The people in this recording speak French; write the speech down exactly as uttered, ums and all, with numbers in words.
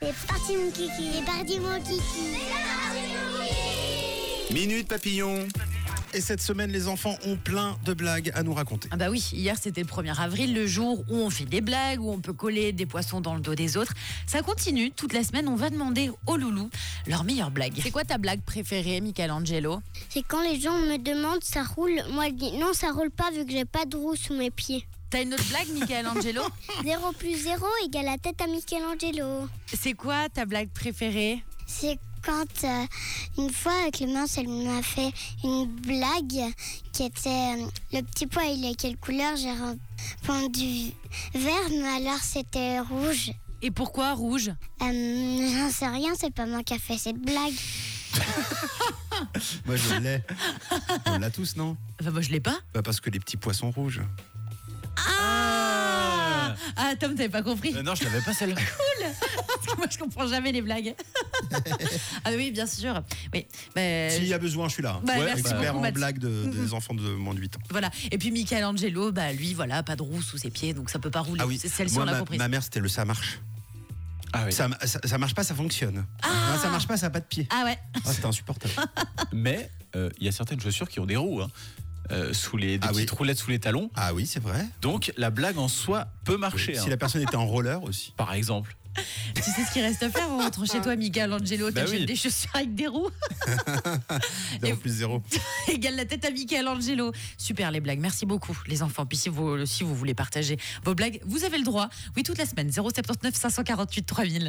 C'est parti mon kiki, c'est parti mon kiki. Minute Papillon. Et cette semaine, les enfants ont plein de blagues à nous raconter. Ah bah oui, hier c'était le premier avril, le jour où on fait des blagues, où on peut coller des poissons dans le dos des autres. Ça continue, toute la semaine on va demander aux loulous leur meilleure blague. C'est quoi ta blague préférée, Michelangelo? C'est quand les gens me demandent ça roule, moi je dis non ça roule pas vu que j'ai pas de roue sous mes pieds. T'as une autre blague, Michelangelo? Zéro plus zéro égale la tête à Michelangelo. C'est quoi ta blague préférée? C'est quand euh, une fois Clémence elle m'a fait une blague qui était euh, le petit pois il est quelle couleur? J'ai répondu vert mais alors c'était rouge. Et pourquoi rouge? Euh, j'en sais rien, c'est pas moi qui a fait cette blague. Moi, je l'ai. On l'a tous, non? Enfin, moi je l'ai pas. Bah, parce que les petits poissons rouges. Ah, ah Tom, t'avais pas compris? Euh, non, je l'avais pas celle-là. Cool. Parce que moi je comprends jamais les blagues. Ah oui, bien sûr. Oui. Bah, S'il y a besoin, je suis là. Bah, Ouais, merci expert beaucoup, en Mathis. blagues de, des enfants de moins de huit ans. Voilà. Et puis Michelangelo, bah lui, voilà, pas de roue sous ses pieds, donc ça peut pas rouler. Ah oui, C'est celle-ci, moi, on l'a ma, compris. ma mère, c'était le ça marche. Ah oui. Ça, ça, ça marche pas, ça fonctionne. Ah. Non, ça marche pas, ça a pas de pied. Ah ouais. Ah, c'était insupportable. Mais il euh, y a certaines chaussures qui ont des roues, hein, euh, sous les, des Ah oui. petites roulettes sous les talons. Ah oui, c'est vrai. Donc la blague en soi peut marcher. Si hein. la personne était en roller aussi. Par exemple. Tu sais ce qu'il reste à faire en rentrant chez toi, Michelangelo? Bah T'achètes oui. des chaussures avec des roues. Zéro plus zéro. Égale la tête à Michelangelo. Super les blagues, merci beaucoup les enfants. Puis si vous, si vous voulez partager vos blagues, vous avez le droit. Oui, toute la semaine, zéro sept neuf cinq cent quarante-huit trois mille.